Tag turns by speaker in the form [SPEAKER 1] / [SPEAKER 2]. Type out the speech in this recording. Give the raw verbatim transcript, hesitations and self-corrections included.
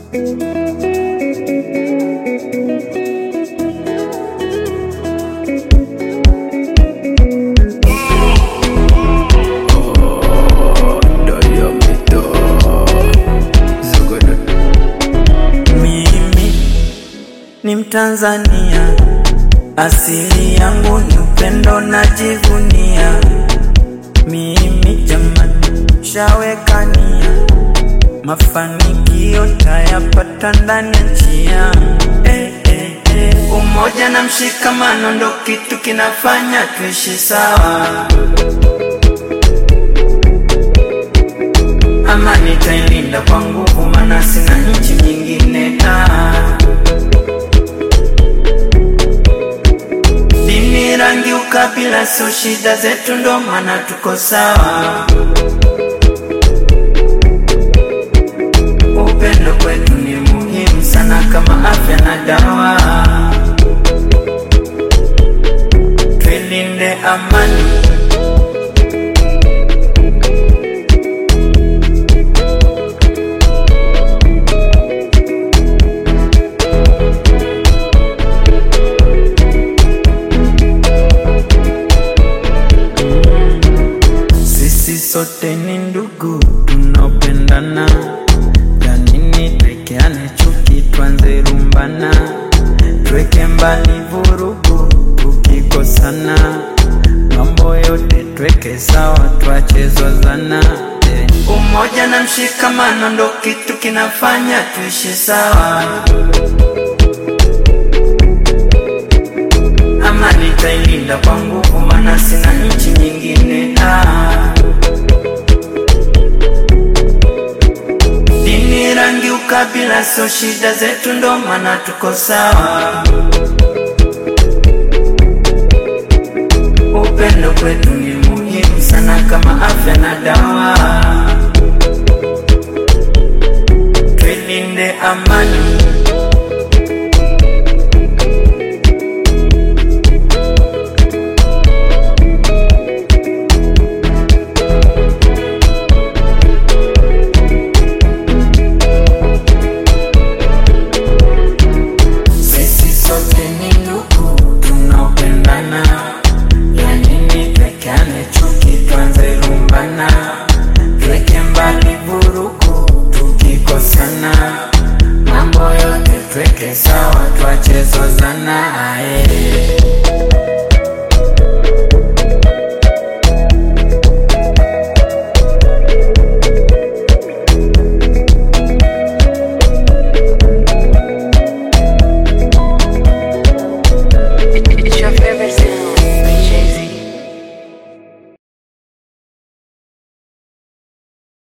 [SPEAKER 1] Ni Mtanzania, asili yangu ni upendo najivunia. Mimi jamani shawekania, mafanikio tayapata ndani ya nchi yangu. Eh, eh, eh. Umoja na mshikamano ndo kitu kinafanya tuishi sawa. Amani tailinda kwa nguvu, maana sina nchi nyingine. ah. Dini, rangi, ukabila sio shida zetu, ndo maana tuko sawa. Upendo kwetu ni muhimu sana kama afya na dawa. Tuilinde amani, sote ni ndugu tunaopendana. Janini twekeane chuki, tuanze rumbana. Tweke mbali vurugu tukikosana. Mambo yote tweke sawa, tuache zozana. Umoja na mshikamano ndo kitu kinafanya tuishi sawa. Amani tailinda kwa nguvu, maana sina nchi nyingine. ah. Dini, rangi, ukabila sio shida zetu, ndo maana tuko sawa. Upendo kwetu ni muhimu sana kama afya na dawa. Tuilinde amani, mambo yote tweke sawa, tuache zozana.